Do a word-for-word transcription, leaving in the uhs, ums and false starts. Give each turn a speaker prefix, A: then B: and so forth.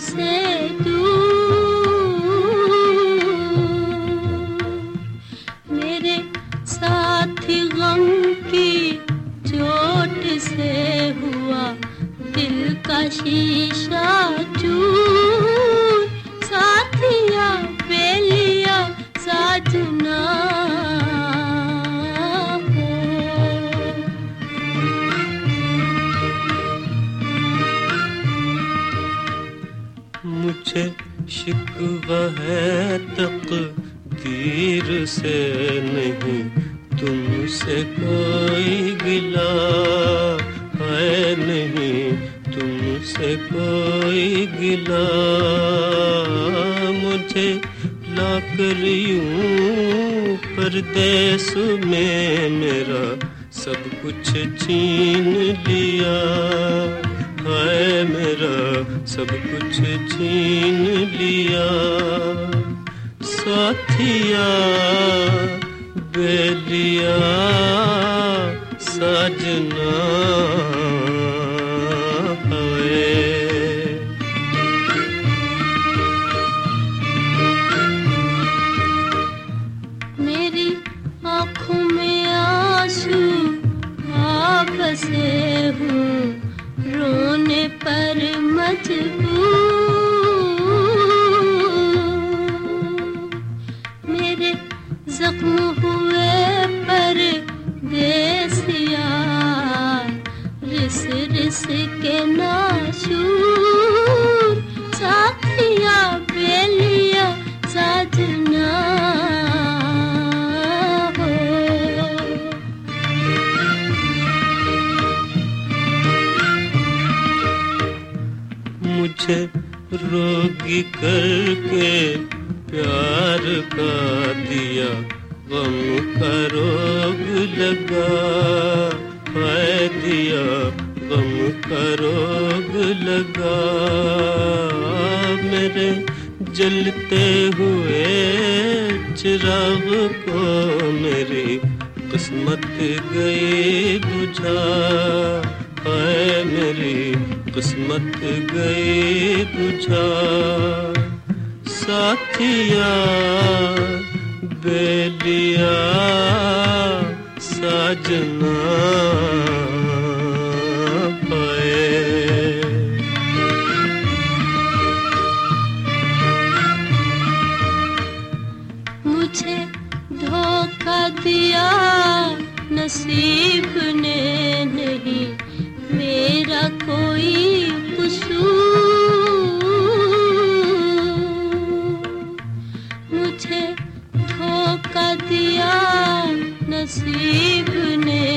A: से दूर, मेरे साथी गम की चोट से हुआ दिल का शीशा चूर, साथिया बेलिया साजना
B: मुझे शिकवा है तकदीर से नहीं, तुमसे कोई गिला है नहीं, तुमसे कोई गिला। मुझे लाकर यूं परदेस में मेरा सब कुछ छीन लिया है, मेरा सब कुछ छीन लिया। साथिया बेलिया साजना है।
A: मेरी आँखों में आंसू आ बसे हूँ, रोने पर मजबूर, मेरे जख्म हुए पर देसिया रिस रिस के नाशूर, साथिया बेलिया साजना हो।
B: मुझे रोगी करके प्यार का दिया, गम का रोग लगा है दिया, गम का रोग लगा। मेरे जलते हुए चिराग को मेरी किस्मत गई बुझा है, मेरी किस्मत गई बुझा। साथिया बेलिया साजना पाए।
A: मुझे धोखा दिया नसीब ने नहीं, मेरा कोई कसूर, मुझे धोखा दिया नसीब ने